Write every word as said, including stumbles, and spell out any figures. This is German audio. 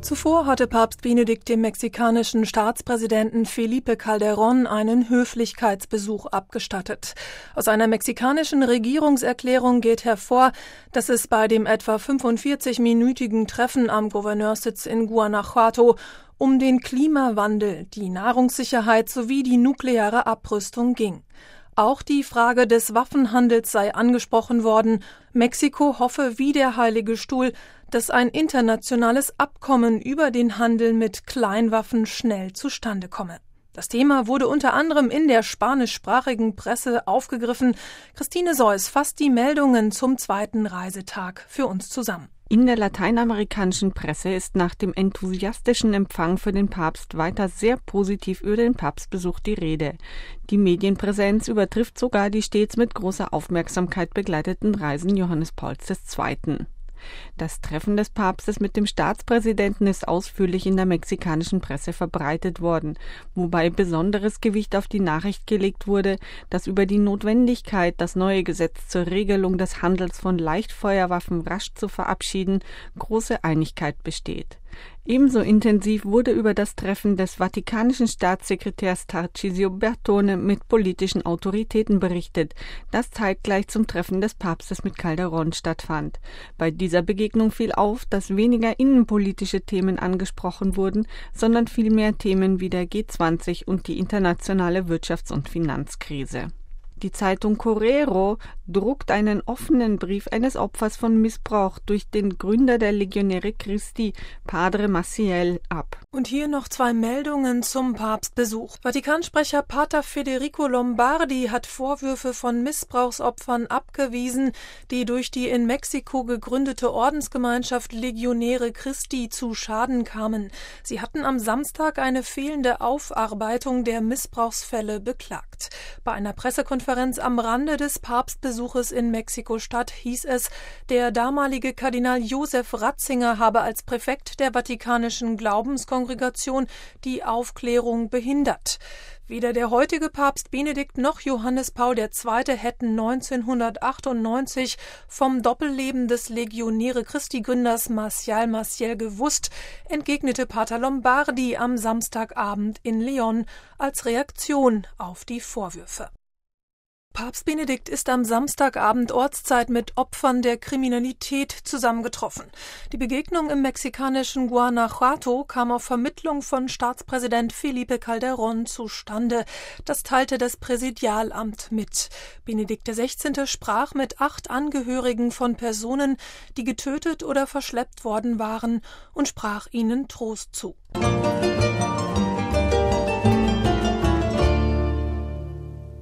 Zuvor hatte Papst Benedikt dem mexikanischen Staatspräsidenten Felipe Calderón einen Höflichkeitsbesuch abgestattet. Aus einer mexikanischen Regierungserklärung geht hervor, dass es bei dem etwa fünfundvierzig-minütigen Treffen am Gouverneurssitz in Guanajuato um den Klimawandel, die Nahrungssicherheit sowie die nukleare Abrüstung ging. Auch die Frage des Waffenhandels sei angesprochen worden. Mexiko hoffe wie der Heilige Stuhl, dass ein internationales Abkommen über den Handel mit Kleinwaffen schnell zustande komme. Das Thema wurde unter anderem in der spanischsprachigen Presse aufgegriffen. Christine Seuss fasst die Meldungen zum zweiten Reisetag für uns zusammen. In der lateinamerikanischen Presse ist nach dem enthusiastischen Empfang für den Papst weiter sehr positiv über den Papstbesuch die Rede. Die Medienpräsenz übertrifft sogar die stets mit großer Aufmerksamkeit begleiteten Reisen Johannes Pauls der Zweiten. Das Treffen des Papstes mit dem Staatspräsidenten ist ausführlich in der mexikanischen Presse verbreitet worden, wobei besonderes Gewicht auf die Nachricht gelegt wurde, dass über die Notwendigkeit, das neue Gesetz zur Regelung des Handels von Leichtfeuerwaffen rasch zu verabschieden, große Einigkeit besteht. Ebenso intensiv wurde über das Treffen des vatikanischen Staatssekretärs Tarcisio Bertone mit politischen Autoritäten berichtet, das zeitgleich zum Treffen des Papstes mit Calderón stattfand. Bei dieser Begegnung fiel auf, dass weniger innenpolitische Themen angesprochen wurden, sondern vielmehr Themen wie der G zwanzig und die internationale Wirtschafts- und Finanzkrise. Die Zeitung Correo druckt einen offenen Brief eines Opfers von Missbrauch durch den Gründer der Legionäre Christi, Padre Maciel, ab. Und hier noch zwei Meldungen zum Papstbesuch. Vatikansprecher Pater Federico Lombardi hat Vorwürfe von Missbrauchsopfern abgewiesen, die durch die in Mexiko gegründete Ordensgemeinschaft Legionäre Christi zu Schaden kamen. Sie hatten am Samstag eine fehlende Aufarbeitung der Missbrauchsfälle beklagt. Bei einer Pressekonferenz am Rande des Papstbesuches in Mexiko-Stadt hieß es, der damalige Kardinal Josef Ratzinger habe als Präfekt der Vatikanischen Glaubenskongregation die Aufklärung behindert. Weder der heutige Papst Benedikt noch Johannes Paul der Zweite hätten neunzehnhundertachtundneunzig vom Doppelleben des Legionäre Christi-Gründers Marcial Maciel gewusst, entgegnete Pater Lombardi am Samstagabend in León als Reaktion auf die Vorwürfe. Papst Benedikt ist am Samstagabend Ortszeit mit Opfern der Kriminalität zusammengetroffen. Die Begegnung im mexikanischen Guanajuato kam auf Vermittlung von Staatspräsident Felipe Calderón zustande. Das teilte das Präsidialamt mit. Benedikt der Sechzehnte sprach mit acht Angehörigen von Personen, die getötet oder verschleppt worden waren, und sprach ihnen Trost zu.